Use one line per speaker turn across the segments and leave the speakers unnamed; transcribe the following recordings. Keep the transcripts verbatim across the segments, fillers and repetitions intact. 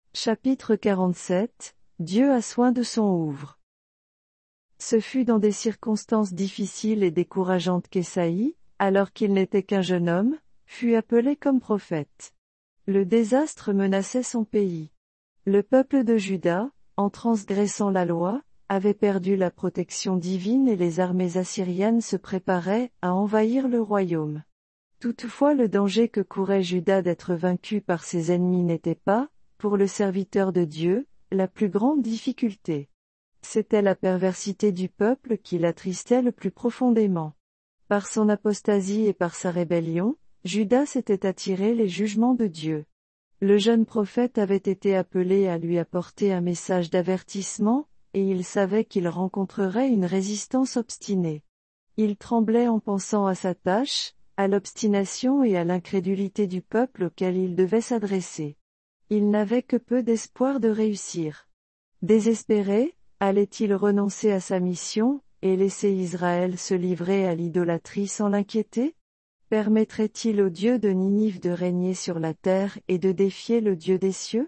Chapitre quarante-sept. Dieu a soin de son ouvre. Ce fut dans des circonstances difficiles et décourageantes qu'Ésaïe, alors qu'il n'était qu'un jeune homme, fut appelé comme prophète. Le désastre menaçait son pays. Le peuple de Juda, en transgressant la loi, avait perdu la protection divine et les armées assyriennes se préparaient à envahir le royaume. Toutefois le danger que courait Juda d'être vaincu par ses ennemis n'était pas, pour le serviteur de Dieu, la plus grande difficulté. C'était la perversité du peuple qui l'attristait le plus profondément. Par son apostasie et par sa rébellion, Juda s'était attiré les jugements de Dieu. Le jeune prophète avait été appelé à lui apporter un message d'avertissement, et il savait qu'il rencontrerait une résistance obstinée. Il tremblait en pensant à sa tâche, à l'obstination et à l'incrédulité du peuple auquel il devait s'adresser. Il n'avait que peu d'espoir de réussir. Désespéré, allait-il renoncer à sa mission, et laisser Israël se livrer à l'idolâtrie sans l'inquiéter? Permettrait-il au Dieu de Ninive de régner sur la terre et de défier le Dieu des cieux?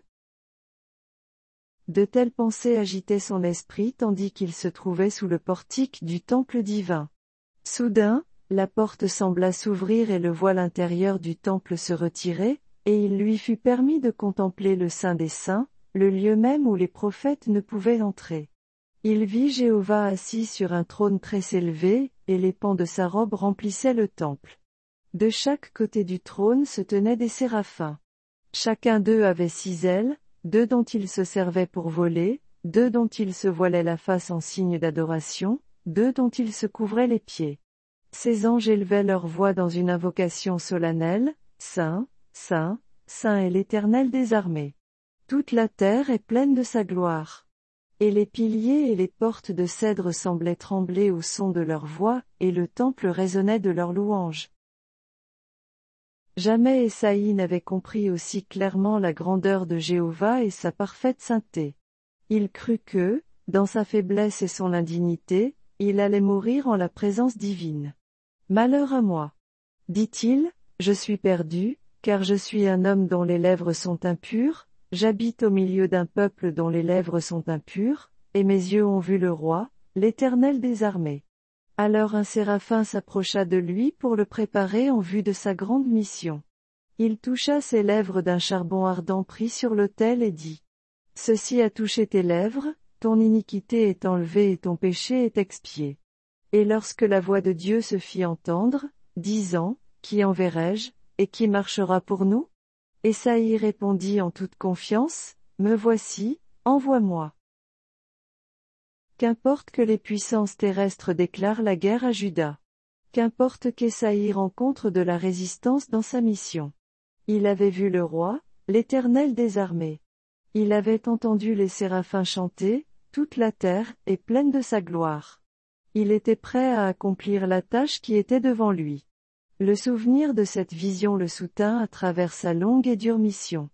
De telles pensées agitaient son esprit tandis qu'il se trouvait sous le portique du temple divin. Soudain, la porte sembla s'ouvrir et le voile intérieur du temple se retirer, et il lui fut permis de contempler le Saint des Saints, le lieu même où les prophètes ne pouvaient entrer. Il vit Jéhovah assis sur un trône très élevé, et les pans de sa robe remplissaient le temple. De chaque côté du trône se tenaient des séraphins. Chacun d'eux avait six ailes, deux dont ils se servaient pour voler, deux dont ils se voilaient la face en signe d'adoration, deux dont ils se couvraient les pieds. Ces anges élevaient leur voix dans une invocation solennelle, « Saint, Saint, Saint est l'Éternel des armées. Toute la terre est pleine de sa gloire. » Et les piliers et les portes de cèdre semblaient trembler au son de leur voix, et le temple résonnait de leurs louanges. Jamais Ésaïe n'avait compris aussi clairement la grandeur de Jéhovah et sa parfaite sainteté. Il crut que, dans sa faiblesse et son indignité, il allait mourir en la présence divine. « Malheur à moi ! Dit-il, je suis perdu, car je suis un homme dont les lèvres sont impures, j'habite au milieu d'un peuple dont les lèvres sont impures, et mes yeux ont vu le roi, l'Éternel des armées. » Alors un séraphin s'approcha de lui pour le préparer en vue de sa grande mission. Il toucha ses lèvres d'un charbon ardent pris sur l'autel et dit : « Ceci a touché tes lèvres, ton iniquité est enlevée et ton péché est expié. » Et lorsque la voix de Dieu se fit entendre, disant : « Qui enverrai-je, et qui marchera pour nous ? » Ésaïe répondit en toute confiance : « Me voici, envoie-moi. » Qu'importe que les puissances terrestres déclarent la guerre à Juda. Qu'importe qu'Ésaïe rencontre de la résistance dans sa mission. Il avait vu le roi, l'Éternel des armées. Il avait entendu les séraphins chanter, toute la terre est pleine de sa gloire. Il était prêt à accomplir la tâche qui était devant lui. Le souvenir de cette vision le soutint à travers sa longue et dure mission.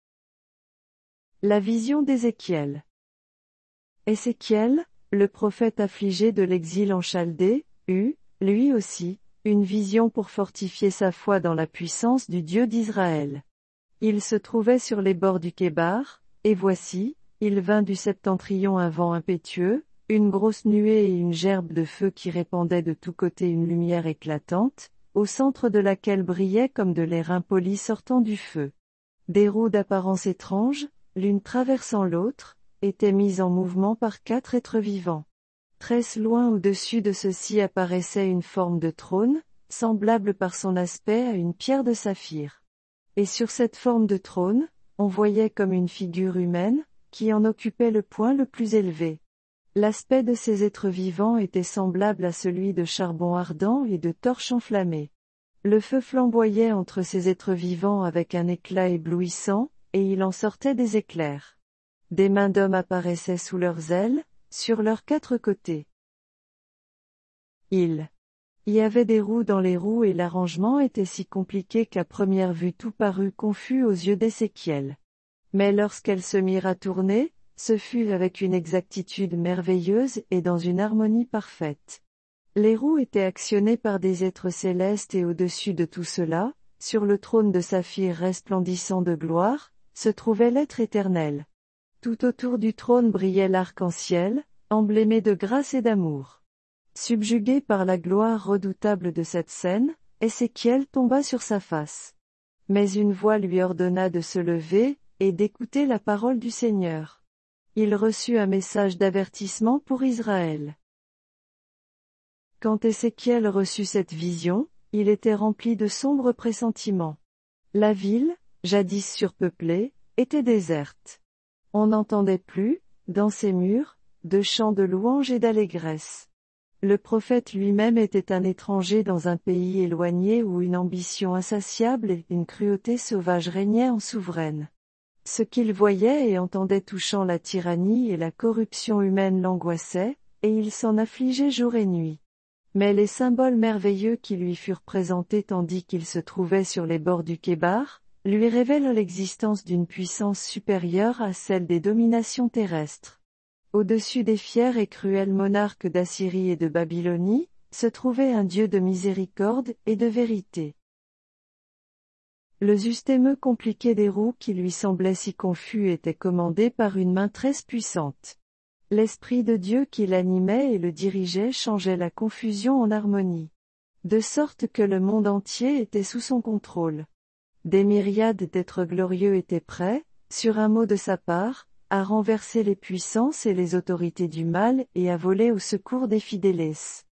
La vision d'Ézéchiel. Ézéchiel, le prophète affligé de l'exil en Chaldée, eut, lui aussi, une vision pour fortifier sa foi dans la puissance du Dieu d'Israël. Il se trouvait sur les bords du Kébar, et voici, il vint du septentrion un vent impétueux, une grosse nuée et une gerbe de feu qui répandait de tous côtés une lumière éclatante, au centre de laquelle brillait comme de l'airain poli sortant du feu. Des roues d'apparence étrange, l'une traversant l'autre, étaient mises en mouvement par quatre êtres vivants. Très loin au-dessus de ceux-ci apparaissait une forme de trône, semblable par son aspect à une pierre de saphir. Et sur cette forme de trône, on voyait comme une figure humaine, qui en occupait le point le plus élevé. L'aspect de ces êtres vivants était semblable à celui de charbon ardent et de torches enflammées. Le feu flamboyait entre ces êtres vivants avec un éclat éblouissant, et il en sortait des éclairs. Des mains d'hommes apparaissaient sous leurs ailes, sur leurs quatre côtés. Il y avait des roues dans les roues et l'arrangement était si compliqué qu'à première vue tout parut confus aux yeux d'Ézéchiel. Mais lorsqu'elles se mirent à tourner, ce fut avec une exactitude merveilleuse et dans une harmonie parfaite. Les roues étaient actionnées par des êtres célestes et au-dessus de tout cela, sur le trône de saphir resplendissant de gloire, se trouvait l'être éternel. Tout autour du trône brillait l'arc-en-ciel, emblémé de grâce et d'amour. Subjugué par la gloire redoutable de cette scène, Ézéchiel tomba sur sa face. Mais une voix lui ordonna de se lever, et d'écouter la parole du Seigneur. Il reçut un message d'avertissement pour Israël. Quand Ézéchiel reçut cette vision, il était rempli de sombres pressentiments. La ville, jadis surpeuplée, était déserte. On n'entendait plus, dans ses murs, de chants de louange et d'allégresse. Le prophète lui-même était un étranger dans un pays éloigné où une ambition insatiable et une cruauté sauvage régnaient en souveraine. Ce qu'il voyait et entendait touchant la tyrannie et la corruption humaine l'angoissait, et il s'en affligeait jour et nuit. Mais les symboles merveilleux qui lui furent présentés tandis qu'il se trouvait sur les bords du Kébar, lui révèlent l'existence d'une puissance supérieure à celle des dominations terrestres. Au-dessus des fiers et cruels monarques d'Assyrie et de Babylonie, se trouvait un Dieu de miséricorde et de vérité. Le système compliqué des roues qui lui semblait si confus était commandé par une main très puissante. L'Esprit de Dieu qui l'animait et le dirigeait changeait la confusion en harmonie. De sorte que le monde entier était sous son contrôle. Des myriades d'êtres glorieux étaient prêts, sur un mot de sa part, à renverser les puissances et les autorités du mal et à voler au secours des fidèles.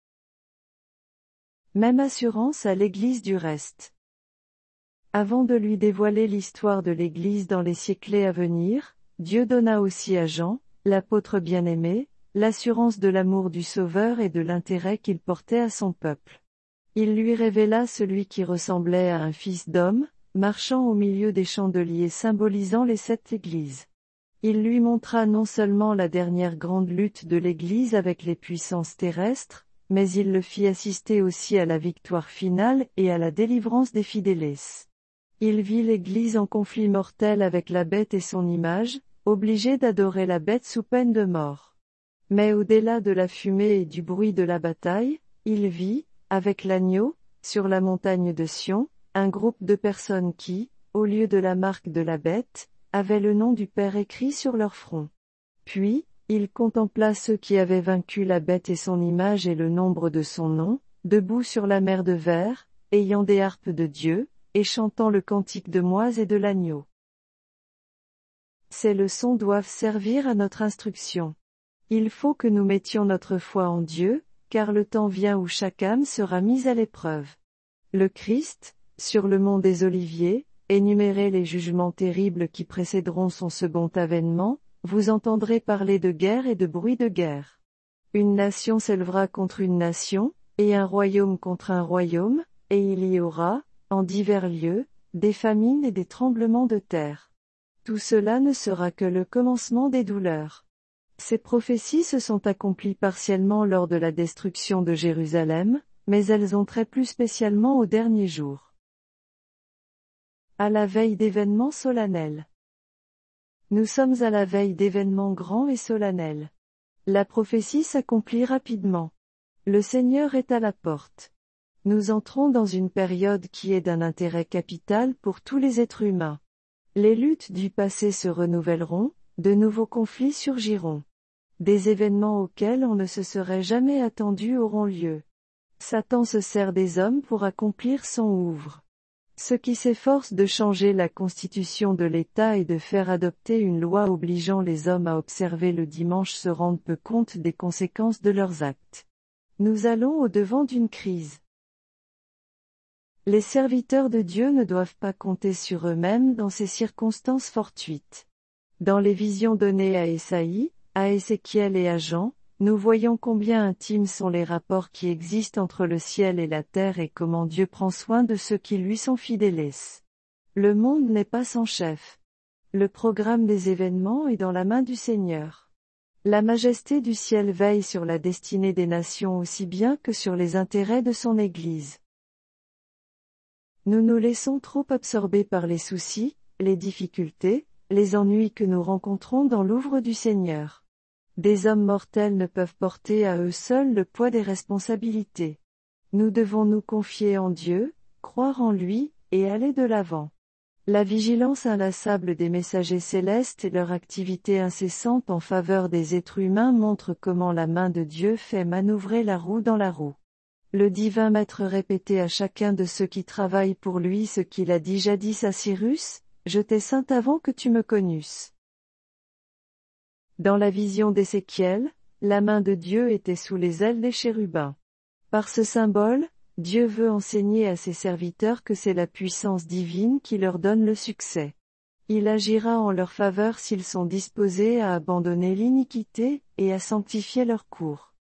Même assurance à l'Église du reste. Avant de lui dévoiler l'histoire de l'Église dans les siècles à venir, Dieu donna aussi à Jean, l'apôtre bien-aimé, l'assurance de l'amour du Sauveur et de l'intérêt qu'il portait à son peuple. Il lui révéla celui qui ressemblait à un fils d'homme, marchant au milieu des chandeliers symbolisant les sept églises. Il lui montra non seulement la dernière grande lutte de l'Église avec les puissances terrestres, mais il le fit assister aussi à la victoire finale et à la délivrance des fidèles. Il vit l'Église en conflit mortel avec la bête et son image, obligée d'adorer la bête sous peine de mort. Mais au-delà de la fumée et du bruit de la bataille, il vit, avec l'agneau, sur la montagne de Sion, un groupe de personnes qui, au lieu de la marque de la bête, avaient le nom du Père écrit sur leur front. Puis, il contempla ceux qui avaient vaincu la bête et son image et le nombre de son nom, debout sur la mer de verre, ayant des harpes de Dieu, et chantant le cantique de Moïse et de l'agneau. Ces leçons doivent servir à notre instruction. Il faut que nous mettions notre foi en Dieu, car le temps vient où chaque âme sera mise à l'épreuve. Le Christ, sur le mont des Oliviers, énumérait les jugements terribles qui précéderont son second avènement, vous entendrez parler de guerre et de bruit de guerre. Une nation s'élèvera contre une nation, et un royaume contre un royaume, et il y aura, en divers lieux, des famines et des tremblements de terre. Tout cela ne sera que le commencement des douleurs. Ces prophéties se sont accomplies partiellement lors de la destruction de Jérusalem, mais elles ont trait plus spécialement aux derniers jours. À la veille d'événements solennels. Nous sommes à la veille d'événements grands et solennels. La prophétie s'accomplit rapidement. Le Seigneur est à la porte. Nous entrons dans une période qui est d'un intérêt capital pour tous les êtres humains. Les luttes du passé se renouvelleront, de nouveaux conflits surgiront. Des événements auxquels on ne se serait jamais attendu auront lieu. Satan se sert des hommes pour accomplir son œuvre. Ceux qui s'efforcent de changer la constitution de l'État et de faire adopter une loi obligeant les hommes à observer le dimanche se rendent peu compte des conséquences de leurs actes. Nous allons au-devant d'une crise. Les serviteurs de Dieu ne doivent pas compter sur eux-mêmes dans ces circonstances fortuites. Dans les visions données à Ésaïe, à Ézéchiel et à Jean, nous voyons combien intimes sont les rapports qui existent entre le ciel et la terre et comment Dieu prend soin de ceux qui lui sont fidèles. Le monde n'est pas sans chef. Le programme des événements est dans la main du Seigneur. La majesté du ciel veille sur la destinée des nations aussi bien que sur les intérêts de son Église. Nous nous laissons trop absorber par les soucis, les difficultés, les ennuis que nous rencontrons dans l'œuvre du Seigneur. Des hommes mortels ne peuvent porter à eux seuls le poids des responsabilités. Nous devons nous confier en Dieu, croire en lui, et aller de l'avant. La vigilance inlassable des messagers célestes et leur activité incessante en faveur des êtres humains montrent comment la main de Dieu fait manœuvrer la roue dans la roue. Le divin maître répétait à chacun de ceux qui travaillent pour lui ce qu'il a dit jadis à Cyrus, « Je t'ai saint avant que tu me connusses ». Dans la vision d'Ézéchiel, la main de Dieu était sous les ailes des chérubins. Par ce symbole, Dieu veut enseigner à ses serviteurs que c'est la puissance divine qui leur donne le succès. Il agira en leur faveur s'ils sont disposés à abandonner l'iniquité et à sanctifier leur cours.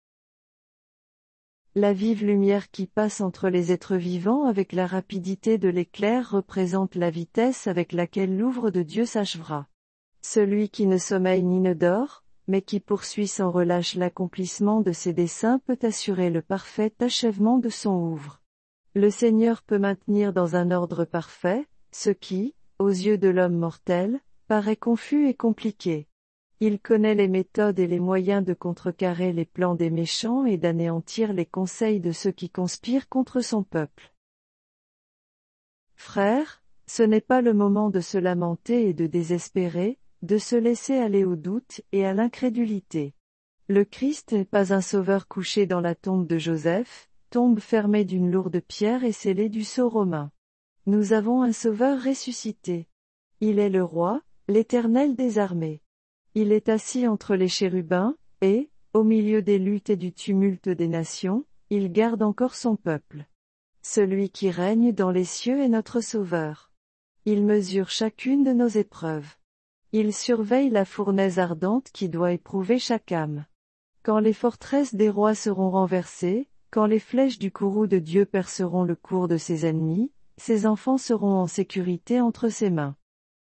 La vive lumière qui passe entre les êtres vivants avec la rapidité de l'éclair représente la vitesse avec laquelle l'œuvre de Dieu s'achèvera. Celui qui ne sommeille ni ne dort, mais qui poursuit sans relâche l'accomplissement de ses desseins peut assurer le parfait achèvement de son œuvre. Le Seigneur peut maintenir dans un ordre parfait, ce qui, aux yeux de l'homme mortel, paraît confus et compliqué. Il connaît les méthodes et les moyens de contrecarrer les plans des méchants et d'anéantir les conseils de ceux qui conspirent contre son peuple. Frères, ce n'est pas le moment de se lamenter et de désespérer, de se laisser aller au doute et à l'incrédulité. Le Christ n'est pas un sauveur couché dans la tombe de Joseph, tombe fermée d'une lourde pierre et scellée du sceau romain. Nous avons un sauveur ressuscité. Il est le roi, l'Éternel des armées. Il est assis entre les chérubins, et, au milieu des luttes et du tumulte des nations, il garde encore son peuple. Celui qui règne dans les cieux est notre sauveur. Il mesure chacune de nos épreuves. Il surveille la fournaise ardente qui doit éprouver chaque âme. Quand les forteresses des rois seront renversées, quand les flèches du courroux de Dieu perceront le cours de ses ennemis, ses enfants seront en sécurité entre ses mains.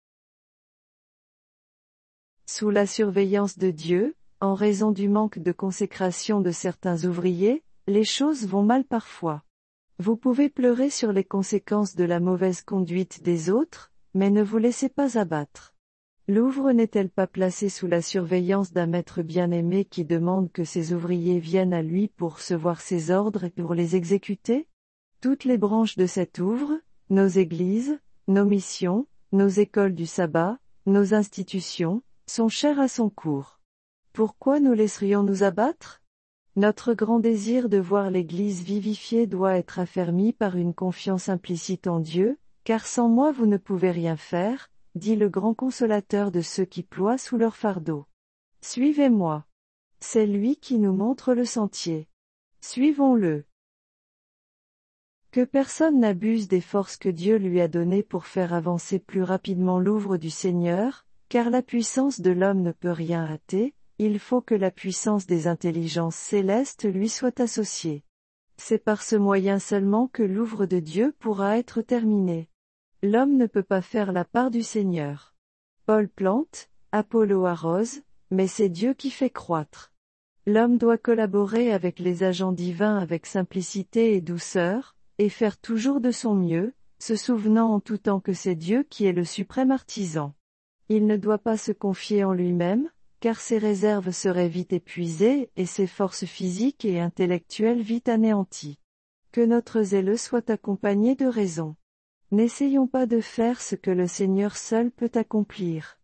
Sous la surveillance de Dieu, en raison du manque de consécration de certains ouvriers, les choses vont mal parfois. Vous pouvez pleurer sur les conséquences de la mauvaise conduite des autres, mais ne vous laissez pas abattre. L'œuvre n'est-elle pas placée sous la surveillance d'un maître bien-aimé qui demande que ses ouvriers viennent à lui pour recevoir ses ordres et pour les exécuter? Toutes les branches de cette œuvre, nos églises, nos missions, nos écoles du sabbat, nos institutions, sont chères à son cours. Pourquoi nous laisserions-nous abattre? Notre grand désir de voir l'Église vivifiée doit être affermi par une confiance implicite en Dieu, car sans moi vous ne pouvez rien faire, dit le grand consolateur de ceux qui ploient sous leur fardeau. Suivez-moi. C'est lui qui nous montre le sentier. Suivons-le. Que personne n'abuse des forces que Dieu lui a données pour faire avancer plus rapidement l'œuvre du Seigneur, car la puissance de l'homme ne peut rien hâter, il faut que la puissance des intelligences célestes lui soit associée. C'est par ce moyen seulement que l'œuvre de Dieu pourra être terminée. L'homme ne peut pas faire la part du Seigneur. Paul plante, Apollo arrose, mais c'est Dieu qui fait croître. L'homme doit collaborer avec les agents divins avec simplicité et douceur, et faire toujours de son mieux, se souvenant en tout temps que c'est Dieu qui est le suprême artisan. Il ne doit pas se confier en lui-même, car ses réserves seraient vite épuisées et ses forces physiques et intellectuelles vite anéanties. Que notre zèle soit accompagné de raison. N'essayons pas de faire ce que le Seigneur seul peut accomplir.